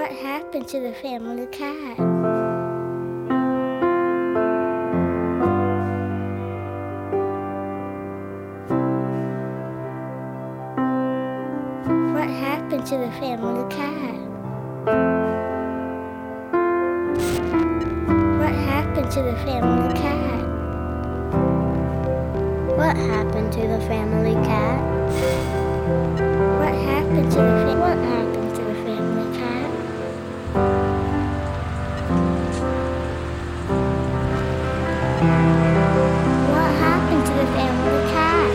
What happened to the family cat? What happened to the family cat? What happened to the family cat? What happened to the family cat? What happened to the family cat? What happened to the family cat?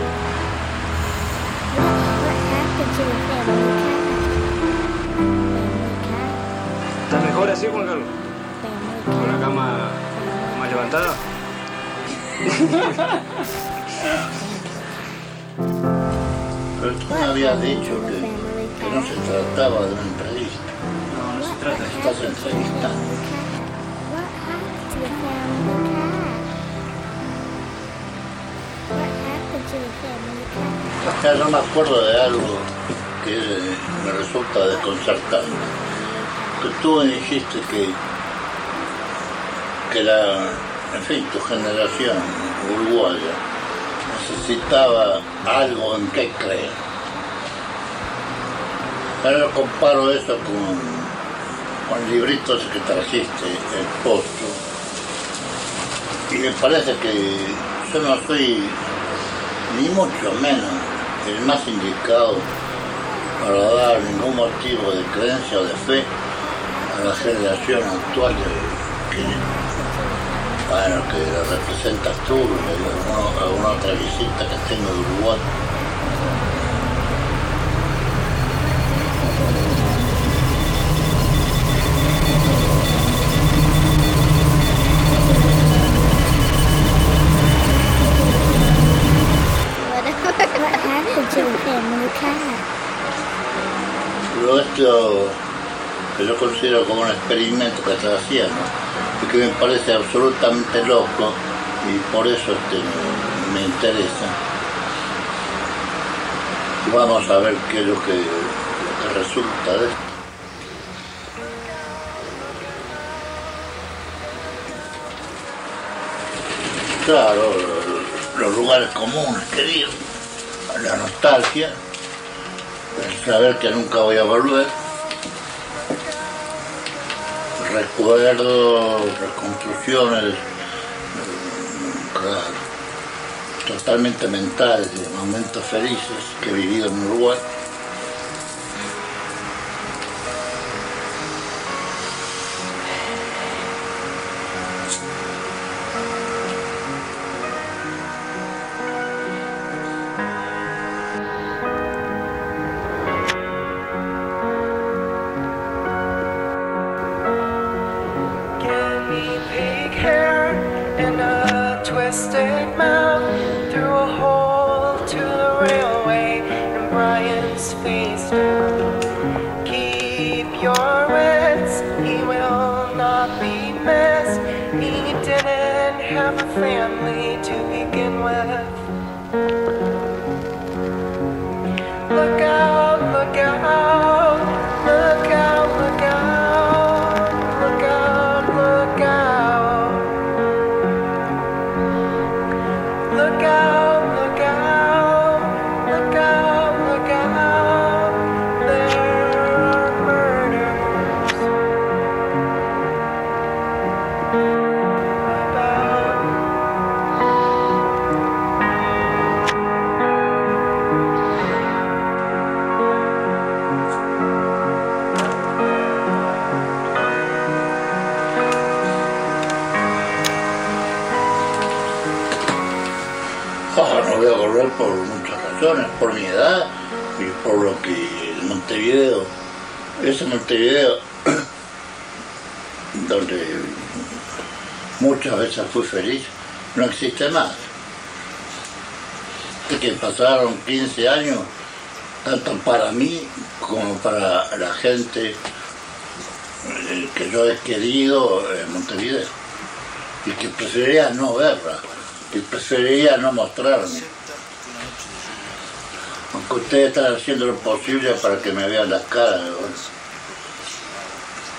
What happened to the family cat? Family cat? ¿Estás mejor así, Juan Carlos? Family ¿Con la cat? cama más levantada? Pero tú me habías dicho que no se trataba de una entrevista. No, no se trata de Estás entrevistando. What happened to the family cat? What happened to the family cat? O sea, yo me acuerdo de algo que me resulta desconcertante. Que tú me dijiste que en fin, tu generación uruguaya necesitaba algo en qué creer. Ahora comparo eso con libritos que trajiste, el posto, y me parece que yo no soy ni mucho menos el más indicado para dar ningún motivo de creencia o de fe a la generación actual que representas tú y alguna otra visita que tengo de Uruguay. What happened to the family cat? Pero esto que yo considero como un experimento que estás haciendo y que me parece absolutamente loco y por eso me interesa. Vamos a ver qué es lo que resulta de esto. Claro, los lugares comunes, queridos, la nostalgia, el saber que nunca voy a volver, recuerdos, reconstrucciones, claro, totalmente mentales, de momentos felices que he vivido en Uruguay. Twisted mouth through a hole to the railway and Brian's face down. Keep your wits, he will not be missed. He didn't have a family to begin with. Look out, look out, look out, look out, look out, look out. Look out, look out, look out, look out, there are murders about. No voy a volver por muchas razones, por mi edad y por lo que Montevideo, ese Montevideo donde muchas veces fui feliz, no existe más. De que pasaron 15 años, tanto para mí como para la gente que yo he querido en Montevideo y que preferiría no verla. Y preferiría no mostrarme. Aunque ustedes están haciendo lo posible para que me vean las caras.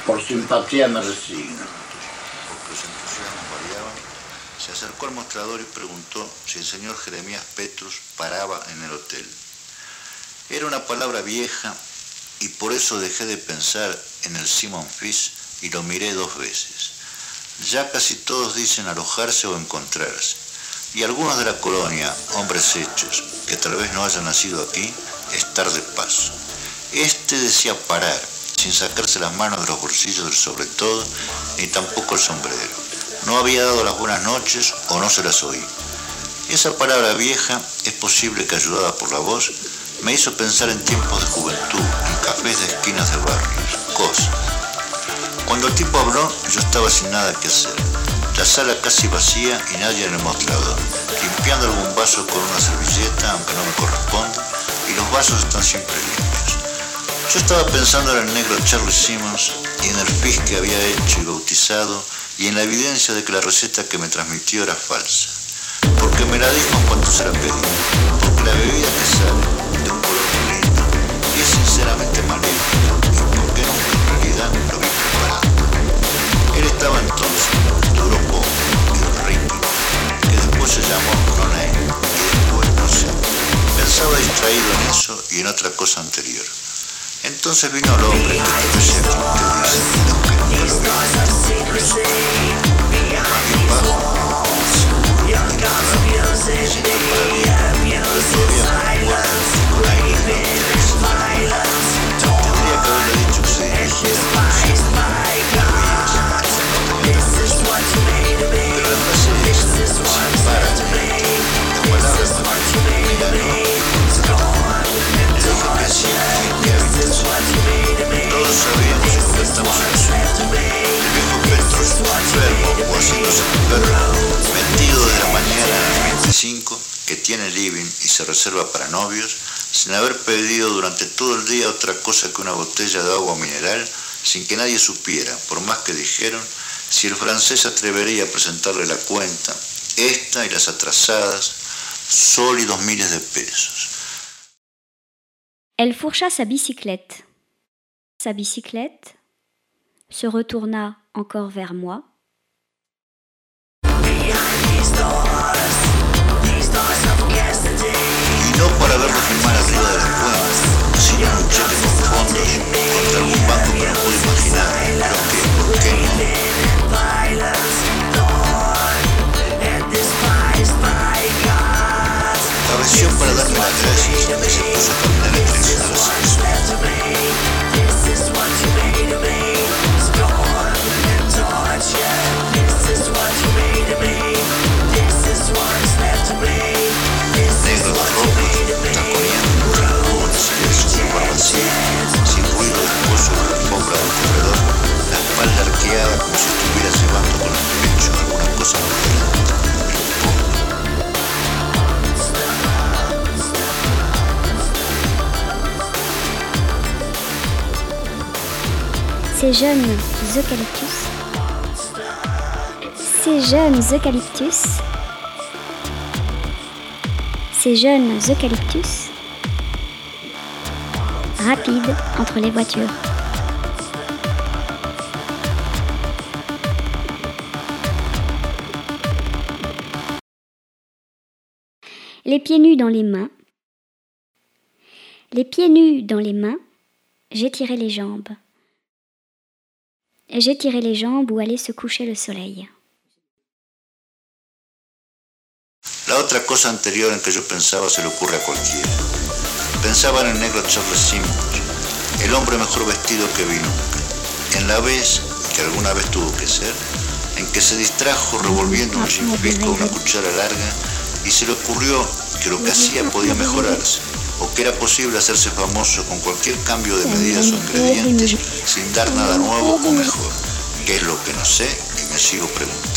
por simpatía me resigno. Los entusiasmos variaban. Se acercó al mostrador y preguntó si el señor Jeremías Petrus paraba en el hotel. Era una palabra vieja y por eso dejé de pensar en el Simon Fish y lo miré 2 veces. Ya casi todos dicen alojarse o encontrarse, y algunos de la colonia, hombres hechos, que tal vez no hayan nacido aquí, estar de paso. Este decía parar, sin sacarse las manos de los bolsillos del sobretodo, ni tampoco el sombrero. No había dado las buenas noches o no se las oí. Esa palabra vieja, es posible que ayudada por la voz, me hizo pensar en tiempos de juventud, en cafés de esquinas de barrios, cosas. Cuando el tipo habló, yo estaba sin nada que hacer. La sala casi vacía y nadie en el mostrador, limpiando algún vaso con una servilleta, aunque no me corresponde, y los vasos están siempre limpios. Yo estaba pensando en el negro Charlie Simmons y en el fish que había hecho y bautizado y en la evidencia de que la receta que me transmitió era falsa. Porque me la dijo en cuanto se la pedí. Porque la bebida que sale de un color muy lindo y es sinceramente magnífica y porque nunca en realidad lo vi preparado. Él estaba entonces duro poco y rico, que después se llamó Nona y después no sé. Pensaba distraído en eso y en otra cosa anterior. Entonces vino el hombre que te decía que dice, aunque nunca lo vi, más bien bajo, seguro, y nada, sin todavía con aire de tendría que haberle dicho que se dirigiera a la pero la frase es, sin párate, la palabra es mira, no, todos sabíamos y comentamos eso. El viejo Petrus, enfermo o haciéndose enfermo, metido de la mañana al 25, que tiene living y se reserva para novios, sin haber pedido durante todo el día otra cosa que una botella de agua mineral, sin que nadie supiera, por más que dijeron, si el francés se atrevería a presentarle la cuenta, esta y las atrasadas, sólidos miles de pesos. Elle fourcha sa bicyclette. Sa bicyclette se retourna encore vers moi. Y no para verlo filmar arriba de la cuenta, sino en un cheque con fondos contra algún banco que no puedo imaginar, pero que, ¿por qué no? Cabeció para darme las gracias y se puso a caminar en dirección al ascenso. Negro de ropa, taconeando, con silencio su barba vacía, sin ruido después sobre la alfombra del corredor, la espalda arqueada como si estuviera llevando con el pecho alguna cosa por delante. Ces jeunes eucalyptus, rapides entre les voitures. Les pieds nus dans les mains, j'étirais les jambes. J'étirais les jambes où allait se coucher le soleil. La otra cosa anterior en que yo pensaba se le ocurre a cualquiera. Pensaba en el negro Charlie Simmons, el hombre mejor vestido que vi nunca. En la vez, que alguna vez tuvo que ser, en que se distrajo revolviendo un chinfisco con una cuchara larga y se le ocurrió que lo que hacía podía mejorarse, o que era posible hacerse famoso con cualquier cambio de medidas o ingredientes sin dar nada nuevo o mejor, que es lo que no sé y me sigo preguntando.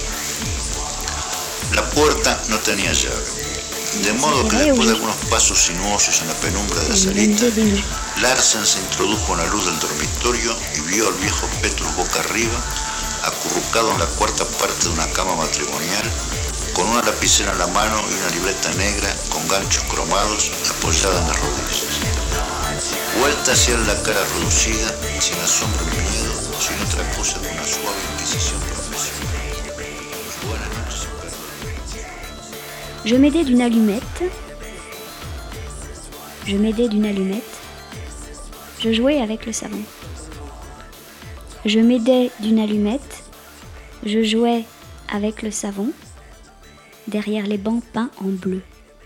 La puerta no tenía llave, de modo que después de algunos pasos sinuosos en la penumbra de la salita, Larsen se introdujo en la luz del dormitorio y vio al viejo Petrus boca arriba, acurrucado en la cuarta parte de una cama matrimonial, con una lapicera en la mano y una libreta negra con ganchos cromados apoyada en las rodillas. Vuelta hacia él la cara reducida, sin asombro ni miedo, sin otra cosa que una suave inquisición profesional. Buenas noches y perdón. Je m'aidais d'une allumette. Je m'aidais d'une allumette. Je jouais avec le savon. Je m'aidais d'une allumette. Je jouais avec le savon. Derrière les bancs peints en bleu.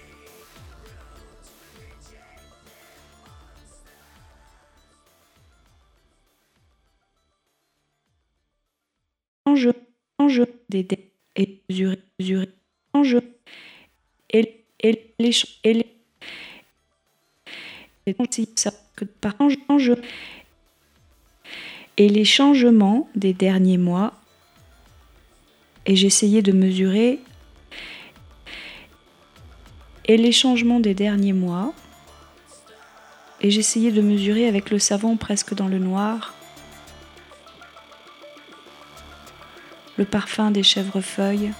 Enjeu des et mesurer enjeu et les ça que par enjeu et les changements des derniers mois, et j'essayais de mesurer et les changements des derniers mois, et j'essayais de mesurer avec le savon presque dans le noir le parfum des chèvrefeuilles,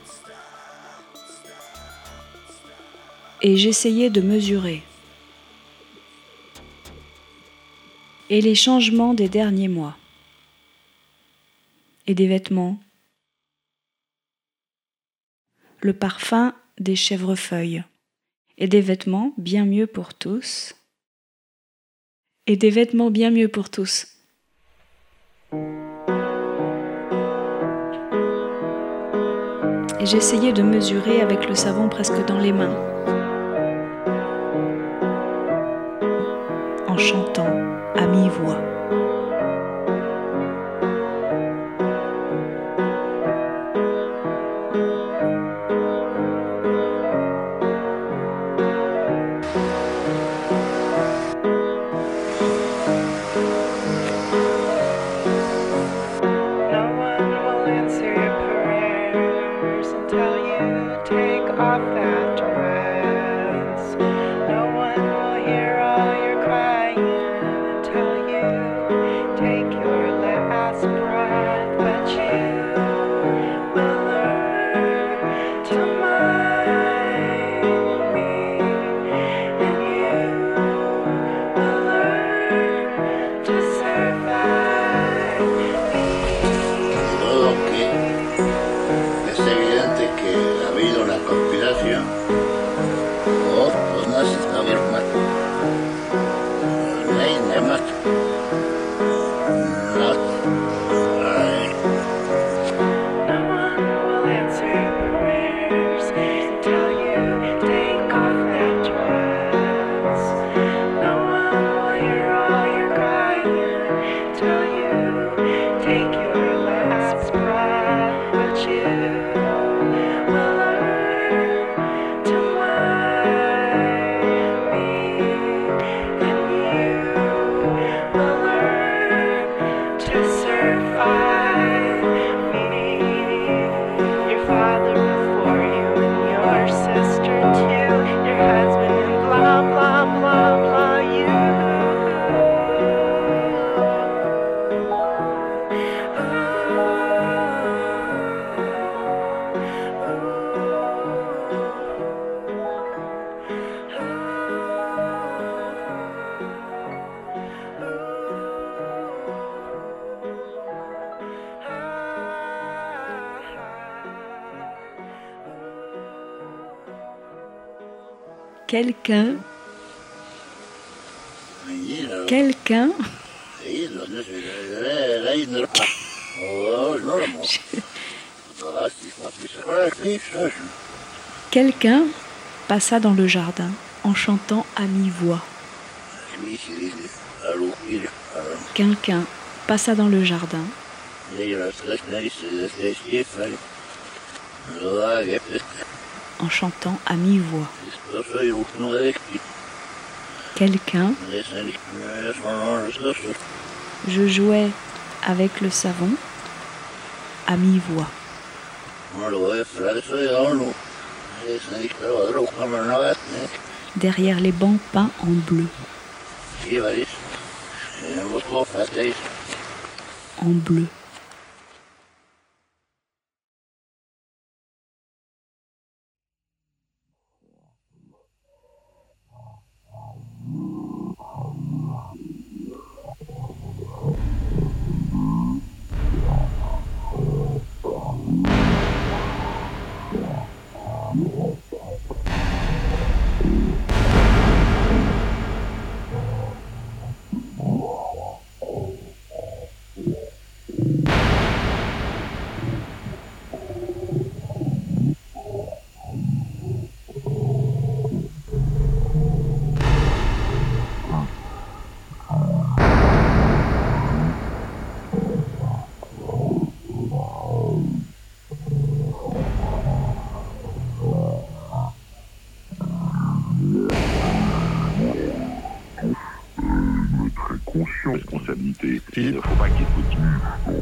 et j'essayais de mesurer et les changements des derniers mois, et des vêtements, le parfum des chèvrefeuilles, et des vêtements bien mieux pour tous, et des vêtements bien mieux pour tous. Et j'essayais de mesurer avec le savon presque dans les mains, en chantant à mi-voix. Quelqu'un passa dans le jardin en chantant à mi-voix. Quelqu'un passa dans le jardin en chantant à mi-voix. Quelqu'un. Je jouais avec le savon à mi-voix. Derrière les bancs peints en bleu. En bleu. attention, responsabilité. Il ne faut pas qu'il continue.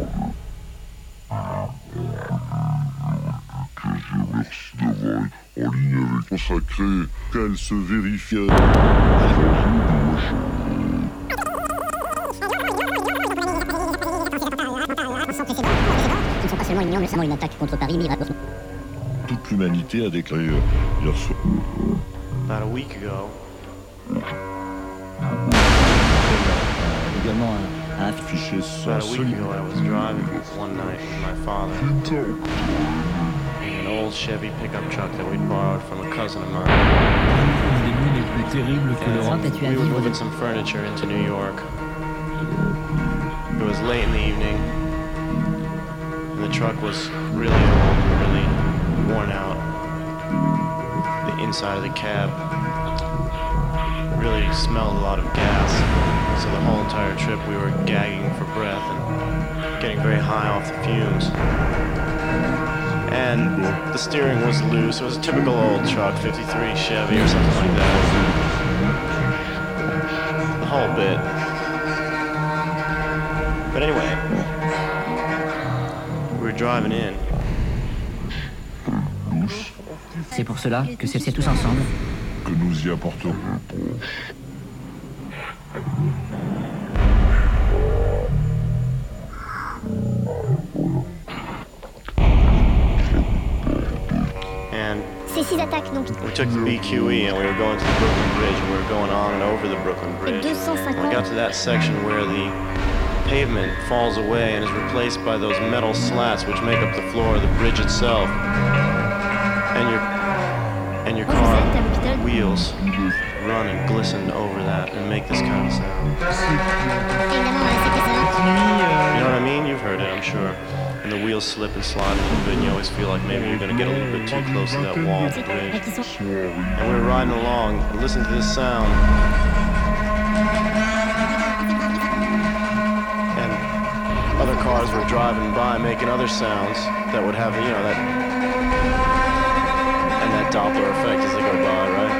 Merci d'avoir été en ligne avec Consacré, qu'elle se vérifie. Ce ne sont pas seulement ignorants, mais seulement une attaque contre Paris, miraculeusement. Toute l'humanité a déclaré hier soir. About a week ago. Également un fichier About a week ago, I was driving one night with my father in an old Chevy pickup truck that we'd borrowed from a cousin of mine. Des nuits les plus terribles que l'Europe ait eu à We were vivre. moving some furniture into New York. It was late in the evening, and the truck was really old, really worn out. The inside of the cab really smelled a lot of gas, so the whole entire trip we were gagging for breath and getting very high off the fumes. And the steering was loose. It was a typical old truck, 53 Chevy or something like that. The whole bit. But anyway, we were driving in. C'est pour cela que c'est tous ensemble que nous y apporterons. And Ces 6 attaques, donc. we took the BQE and we were going to the Brooklyn Bridge and we were going on and over the Brooklyn Bridge. Et 250. We got to that section where the pavement falls away and is replaced by those metal slats which make up the floor of the bridge itself. And your car wheels run and glisten over that and make this kind of sound. You know what I mean? You've heard it, I'm sure. And the wheels slip and slide a little bit and you always feel like maybe you're going to get a little bit too close to that wall of the bridge. And we were riding along and listening to this sound. And other cars were driving by making other sounds that would have, you know, that Doppler effect as they go by, right?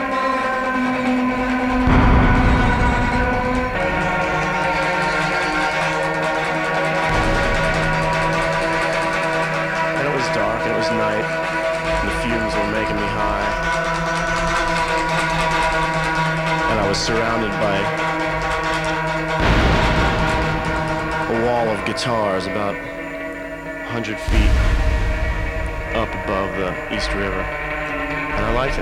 And it was dark and it was night and the fumes were making me high and I was surrounded by a wall of guitars about 100 feet up above the East River. And I liked it.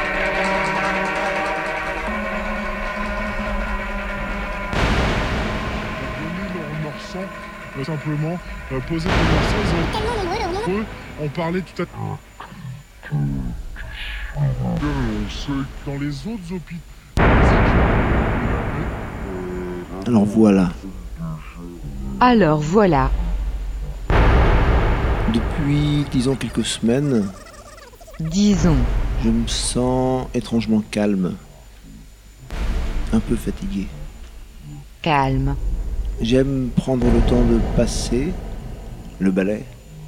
Simplement poser des morceaux. On parlait tout à l'heure. Dans les autres hôpitaux. Alors voilà. Alors voilà. Depuis, disons, quelques semaines. Disons. Je me sens étrangement calme. Un peu fatigué. Calme. J'aime prendre le temps de passer le balai,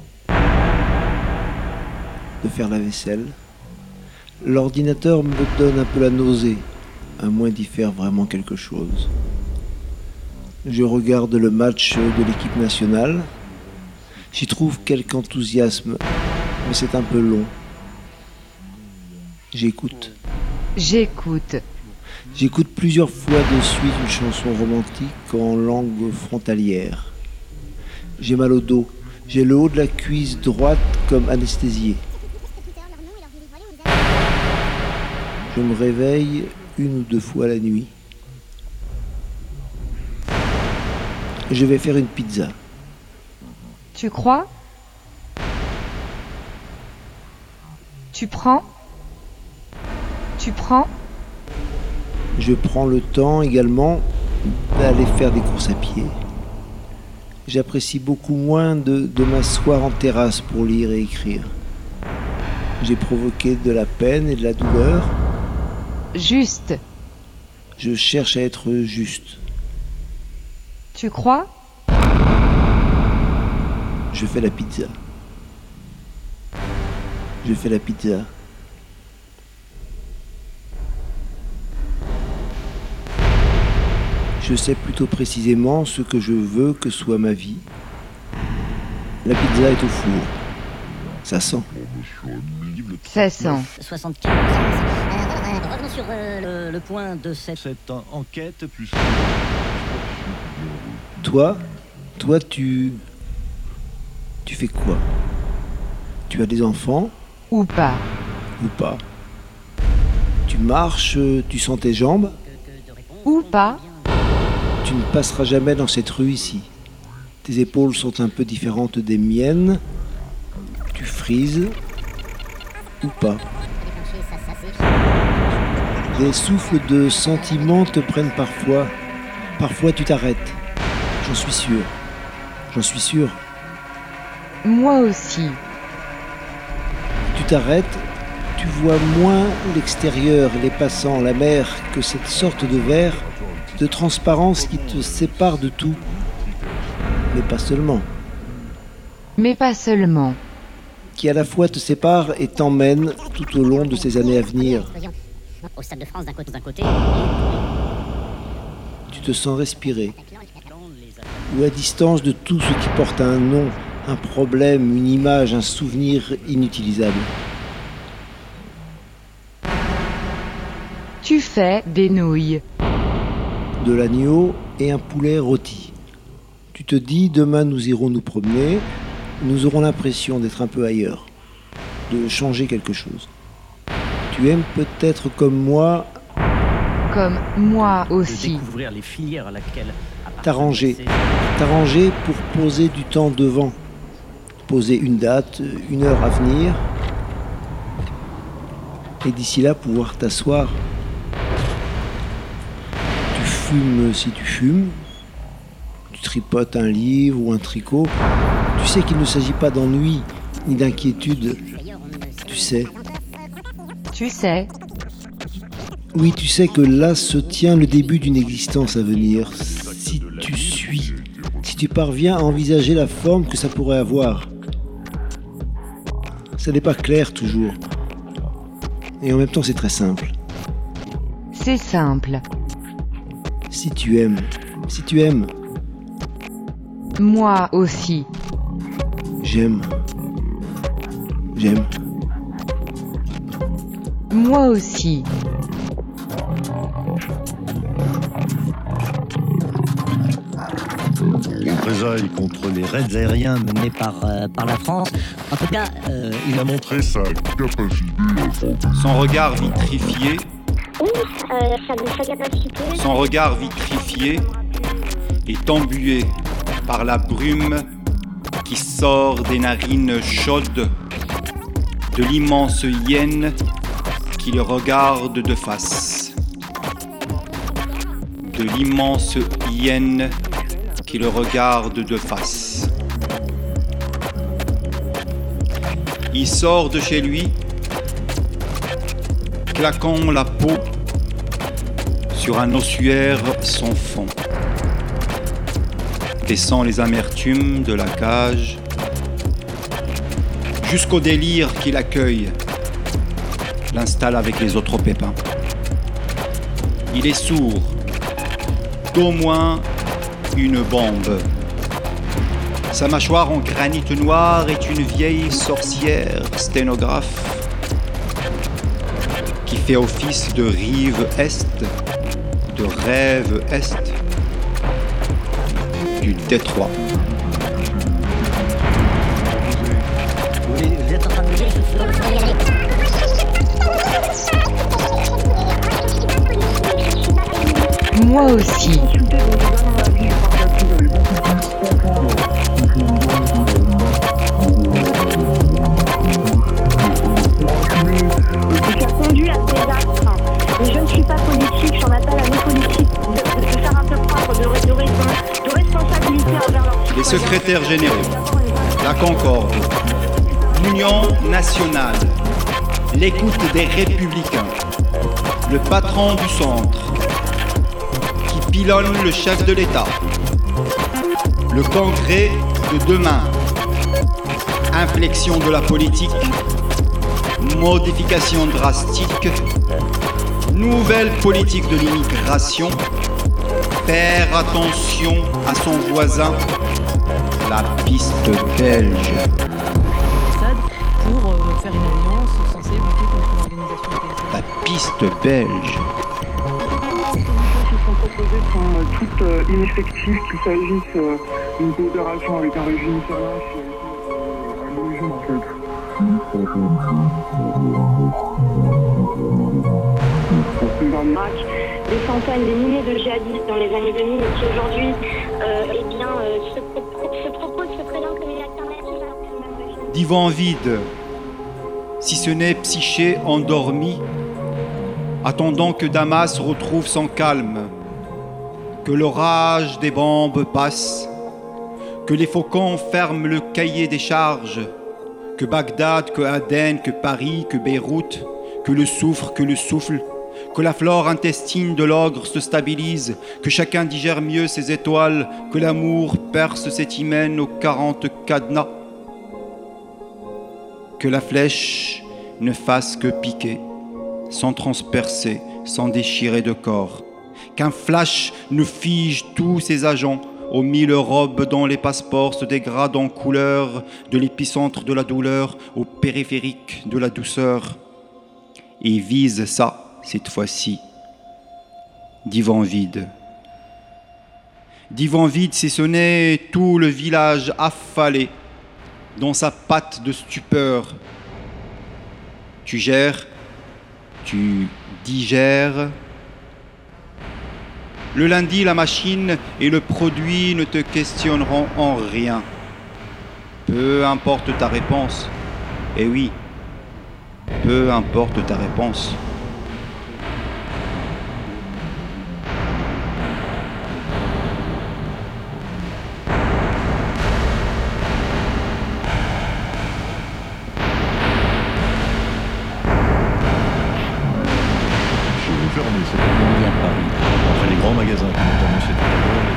de faire la vaisselle. L'ordinateur me donne un peu la nausée, à moins d'y faire vraiment quelque chose. Je regarde le match de l'équipe nationale. J'y trouve quelque enthousiasme, mais c'est un peu long. J'écoute. J'écoute plusieurs fois de suite une chanson romantique en langue frontalière. J'ai mal au dos. J'ai le haut de la cuisse droite comme anesthésié. Je me réveille 1 ou 2 fois la nuit. Je vais faire une pizza. Tu crois? Tu prends? Je prends le temps également d'aller faire des courses à pied. J'apprécie beaucoup moins de m'asseoir en terrasse pour lire et écrire. J'ai provoqué de la peine et de la douleur. Juste. Je cherche à être juste. Tu crois? Je fais la pizza. Je fais la pizza. Je Je sais plutôt précisément ce que je veux que soit ma vie. La pizza est au four. Ça sent. Ça sent. 75. Revenons sur le point de cette enquête. Toi, tu fais quoi? Tu as des enfants? Ou pas. Ou pas. Tu marches, tu sens tes jambes? Ou pas. Tu ne passeras jamais dans cette rue ici. Tes épaules sont un peu différentes des miennes. Tu frises ou pas. Des souffles de sentiments te prennent parfois. Parfois tu t'arrêtes. J'en suis sûr. J'en suis sûr. Moi aussi. Tu t'arrêtes, tu vois moins l'extérieur, les passants, la mer, que cette sorte de verre, de transparence qui te sépare de tout. Mais pas seulement. Mais pas seulement. Qui à la fois te sépare et t'emmène tout au long de ces années à venir. Au Stade de France d'un côté. Tu te sens respirer. Ou à distance de tout ce qui porte un nom, un problème, une image, un souvenir inutilisable. Tu fais des nouilles. De l'agneau et un poulet rôti. Tu te dis, demain nous irons nous promener, nous aurons l'impression d'être un peu ailleurs, de changer quelque chose. Tu aimes peut-être comme moi... Comme moi aussi. Découvrir les filières à laquelle... T'arranger pour poser du temps devant. Poser une date, une heure à venir. Et d'ici là, pouvoir t'asseoir. Tu fumes si tu fumes. Tu tripotes un livre ou un tricot. Tu sais qu'il ne s'agit pas d'ennui ni d'inquiétude. Tu sais. Tu sais. Oui, tu sais que là se tient le début d'une existence à venir. Si tu suis, si tu parviens à envisager la forme que ça pourrait avoir. Ça n'est pas clair toujours. Et en même temps, c'est très simple. C'est simple. Si tu aimes. Moi aussi. J'aime. Moi aussi. Représailles contre les raids aériens menés par la France. En tout cas, il a montré sa capacité. Son regard vitrifié. Son regard vitrifié est embué par la brume qui sort des narines chaudes de l'immense hyène qui le regarde de face. De l'immense hyène qui le regarde de face. Il sort de chez lui, claquant la peau sur un ossuaire sans fond. Descend les amertumes de la cage jusqu'au délire qui l'accueille, l'installe avec les autres pépins. Il est sourd d'au moins une bombe. Sa mâchoire en granit noir est une vieille sorcière sténographe qui fait office de rive est, de rêve est du Détroit. vous êtes en train de me dire qu'il faut y aller. Moi aussi. Qui a conduit à ces actes. Et je ne suis pas politique, j'en appelle à nos politiques de faire un peu preuve de responsabilité envers leur citoyens. Les secrétaires généraux, la Concorde, l'Union nationale, l'écoute des Républicains, le patron du centre, qui pilonne le chef de l'État, le congrès de demain, inflexion de la politique, modification drastique, nouvelle politique de l'immigration, faire attention à son voisin. La piste belge. Pour faire une alliance censée lutter contre l'organisation terroriste. La piste belge. Les solutions qui sont proposées sont toutes ineffectives, qu'il s'agisse d'une coopération avec un régime syrien qui a été à l'origine en fait. Des centaines, des milliers de djihadistes dans les années 2000 et qui aujourd'hui se proposent, se présentent comme une alternative à ce même régime. Divan vide, si ce n'est psyché endormi, attendant que Damas retrouve son calme, que l'orage des bombes passe, que les faucons ferment le cahier des charges, que Bagdad, que Aden, que Paris, que Beyrouth, que le soufre, que le souffle, que la flore intestine de l'ogre se stabilise, que chacun digère mieux ses étoiles, que l'amour perce cet hymen aux 40 cadenas, que la flèche ne fasse que piquer, sans transpercer, sans déchirer de corps, qu'un flash ne fige tous ses agents aux 1000 robes dont les passeports se dégradent en couleur, de l'épicentre de la douleur au périphérique de la douceur, et vise ça, cette fois-ci, divan vide. Divan vide, si ce n'est tout le village affalé dans sa patte de stupeur. Tu gères, tu digères. Le lundi, la machine et le produit ne te questionneront en rien. Peu importe ta réponse. Eh oui, peu importe ta réponse. Il y a Paris. Enfin, les grands magasins, comme on a annoncé tout à l'heure.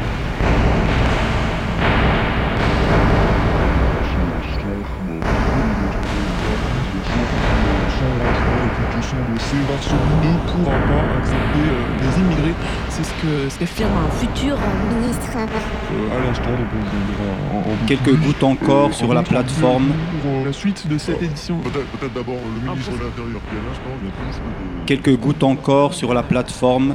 Varsovie ne pourra pas accepter des immigrés. C'est ce qu'affirme un futur ministre. À l'instant, donc on dira quelques gouttes encore sur la plateforme. Pour la suite de cette édition. Peut-être d'abord le ministre de l'Intérieur qui à l'instant vient quelques gouttes encore sur la plateforme.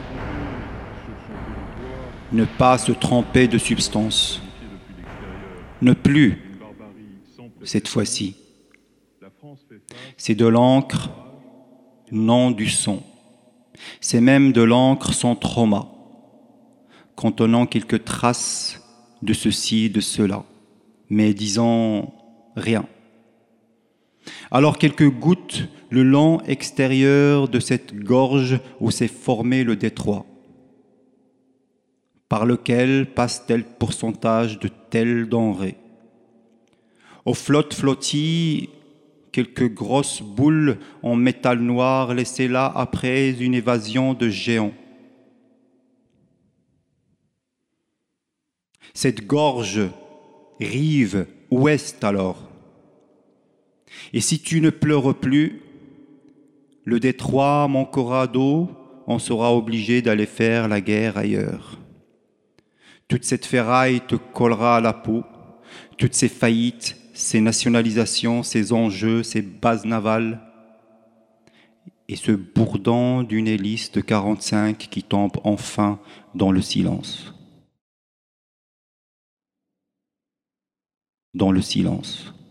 Ne pas se tremper de substance. Ne plus, cette fois-ci. C'est de l'encre, non du son. C'est même de l'encre sans trauma, contenant quelques traces de ceci, de cela, mais disant rien. Alors quelques gouttes le long extérieur de cette gorge où s'est formé le détroit, par lequel passe tel pourcentage de telle denrée. Aux flottes-flottilles, quelques grosses boules en métal noir laissées là après une évasion de géants. Cette gorge, rive, ouest alors. Et si tu ne pleures plus, le détroit manquera d'eau, on sera obligé d'aller faire la guerre ailleurs. Toute cette ferraille te collera à la peau, toutes ces faillites, ces nationalisations, ces enjeux, ces bases navales, et ce bourdon d'une hélice de 45 qui tombe enfin dans le silence. Dans le silence.